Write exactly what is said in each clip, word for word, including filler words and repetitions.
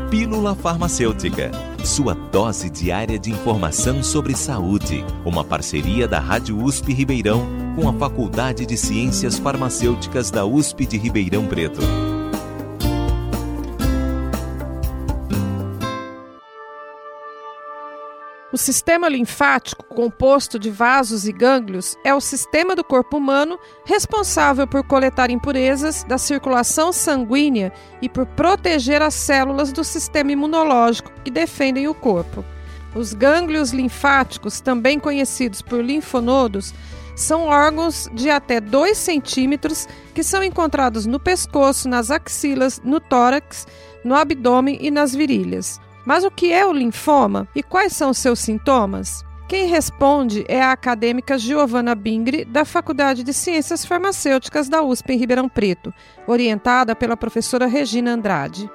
Pílula Farmacêutica, sua dose diária de informação sobre saúde. Uma parceria da Rádio U S P Ribeirão com a Faculdade de Ciências Farmacêuticas da U S P de Ribeirão Preto. O sistema linfático, composto de vasos e gânglios, é o sistema do corpo humano responsável por coletar impurezas da circulação sanguínea e por proteger as células do sistema imunológico que defendem o corpo. Os gânglios linfáticos, também conhecidos por linfonodos, são órgãos de até dois centímetros que são encontrados no pescoço, nas axilas, no tórax, no abdômen e nas virilhas. Mas o que é o linfoma e quais são os seus sintomas? Quem responde é a acadêmica Giovana Bingri, da Faculdade de Ciências Farmacêuticas da U S P em Ribeirão Preto, orientada pela professora Regina Andrade.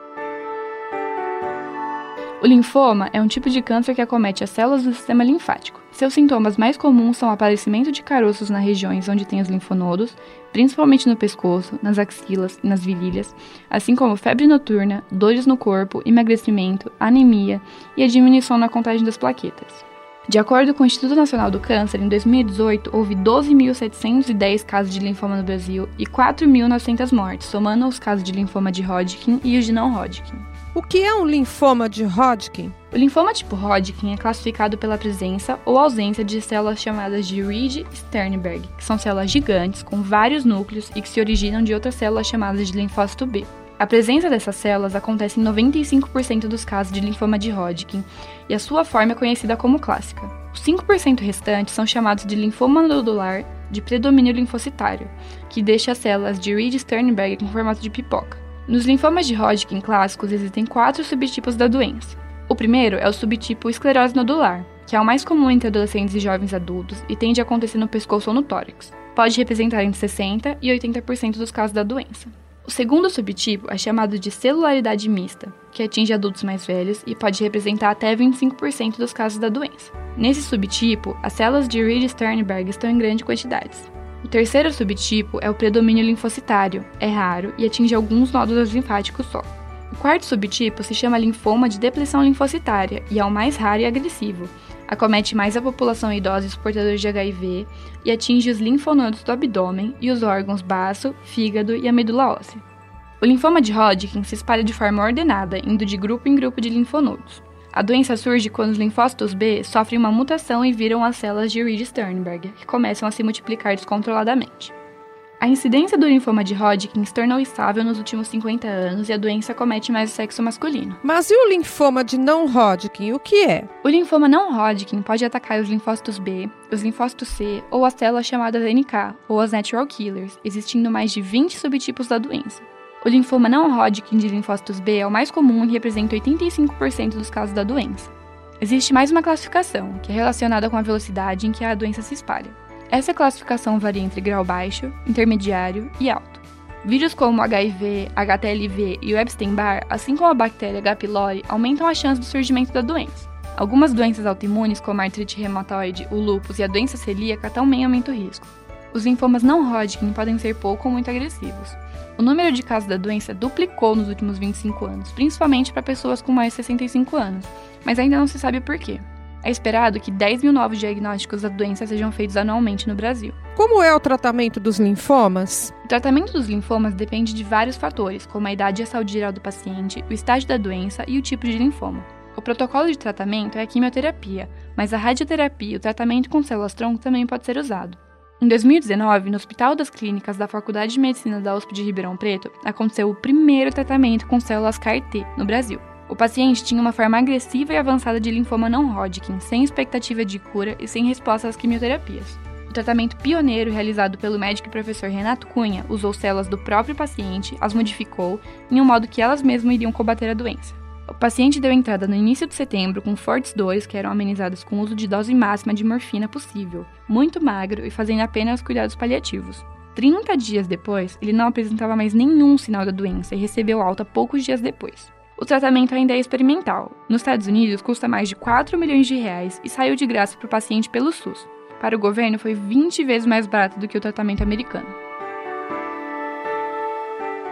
O linfoma é um tipo de câncer que acomete as células do sistema linfático. Seus sintomas mais comuns são o aparecimento de caroços nas regiões onde tem os linfonodos, principalmente no pescoço, nas axilas e nas virilhas, assim como febre noturna, dores no corpo, emagrecimento, anemia e a diminuição na contagem das plaquetas. De acordo com o Instituto Nacional do Câncer, em dois mil e dezoito, houve doze mil setecentos e dez casos de linfoma no Brasil e quatro mil novecentas mortes, somando os casos de linfoma de Hodgkin e os de não Hodgkin. O que é um linfoma de Hodgkin? O linfoma tipo Hodgkin é classificado pela presença ou ausência de células chamadas de Reed-Sternberg, que são células gigantes com vários núcleos e que se originam de outras células chamadas de linfócito B. A presença dessas células acontece em noventa e cinco por cento dos casos de linfoma de Hodgkin e a sua forma é conhecida como clássica. Os cinco por cento restantes são chamados de linfoma nodular de predomínio linfocitário, que deixa as células de Reed-Sternberg com formato de pipoca. Nos linfomas de Hodgkin clássicos existem quatro subtipos da doença. O primeiro é o subtipo esclerose nodular, que é o mais comum entre adolescentes e jovens adultos e tende a acontecer no pescoço ou no tórax. Pode representar entre sessenta por cento e oitenta por cento dos casos da doença. O segundo subtipo é chamado de celularidade mista, que atinge adultos mais velhos e pode representar até vinte e cinco por cento dos casos da doença. Nesse subtipo, as células de Reed-Sternberg estão em grandes quantidades. O terceiro subtipo é o predomínio linfocitário, é raro e atinge alguns nódulos linfáticos só. O quarto subtipo se chama linfoma de depressão linfocitária e é o mais raro e agressivo. Acomete mais a população idosa e os portadores de H I V e atinge os linfonodos do abdômen e os órgãos baço, fígado e a medula óssea. O linfoma de Hodgkin se espalha de forma ordenada, indo de grupo em grupo de linfonodos. A doença surge quando os linfócitos B sofrem uma mutação e viram as células de Reed-Sternberg, que começam a se multiplicar descontroladamente. A incidência do linfoma de Hodgkin se tornou estável nos últimos cinquenta anos e a doença acomete mais o sexo masculino. Mas e o linfoma de não Hodgkin, o que é? O linfoma não Hodgkin pode atacar os linfócitos B, os linfócitos C ou as células chamadas N K, ou as Natural Killers, existindo mais de vinte subtipos da doença. O linfoma não Hodgkin de linfócitos B é o mais comum e representa oitenta e cinco por cento dos casos da doença. Existe mais uma classificação, que é relacionada com a velocidade em que a doença se espalha. Essa classificação varia entre grau baixo, intermediário e alto. Vírus como H I V, H T L V e o Epstein-Barr, assim como a bactéria H. pylori, aumentam a chance do surgimento da doença. Algumas doenças autoimunes, como a artrite reumatoide, o lúpus e a doença celíaca, também aumentam o risco. Os linfomas não Hodgkin podem ser pouco ou muito agressivos. O número de casos da doença duplicou nos últimos vinte e cinco anos, principalmente para pessoas com mais de sessenta e cinco anos, mas ainda não se sabe por quê. É esperado que dez mil novos diagnósticos da doença sejam feitos anualmente no Brasil. Como é o tratamento dos linfomas? O tratamento dos linfomas depende de vários fatores, como a idade e a saúde geral do paciente, o estágio da doença e o tipo de linfoma. O protocolo de tratamento é a quimioterapia, mas a radioterapia e o tratamento com células-tronco também pode ser usado. Em dois mil e dezenove, no Hospital das Clínicas da Faculdade de Medicina da U S P de Ribeirão Preto, aconteceu o primeiro tratamento com células C A R T no Brasil. O paciente tinha uma forma agressiva e avançada de linfoma não Hodgkin, sem expectativa de cura e sem resposta às quimioterapias. O tratamento pioneiro realizado pelo médico e professor Renato Cunha usou células do próprio paciente, as modificou, em um modo que elas mesmas iriam combater a doença. O paciente deu entrada no início de setembro com fortes dores que eram amenizadas com o uso de dose máxima de morfina possível, muito magro e fazendo apenas cuidados paliativos. trinta dias depois, ele não apresentava mais nenhum sinal da doença e recebeu alta poucos dias depois. O tratamento ainda é experimental. Nos Estados Unidos, custa mais de quatro milhões de reais e saiu de graça para o paciente pelo S U S. Para o governo, foi vinte vezes mais barato do que o tratamento americano.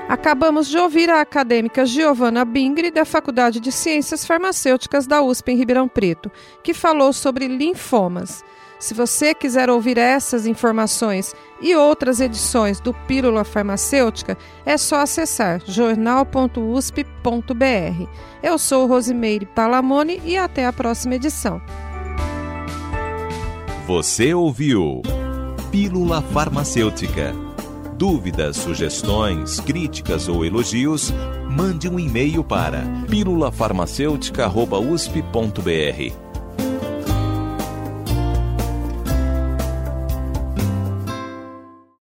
Acabamos de ouvir a acadêmica Giovana Bingri, da Faculdade de Ciências Farmacêuticas da U S P em Ribeirão Preto, que falou sobre linfomas. Se você quiser ouvir essas informações e outras edições do Pílula Farmacêutica, é só acessar jornal ponto u s p ponto b r. Eu sou Rosimeire Palamone e até a próxima edição. Você ouviu Pílula Farmacêutica. Dúvidas, sugestões, críticas ou elogios, mande um e-mail para pílula farmacêutica arroba u s p ponto b r.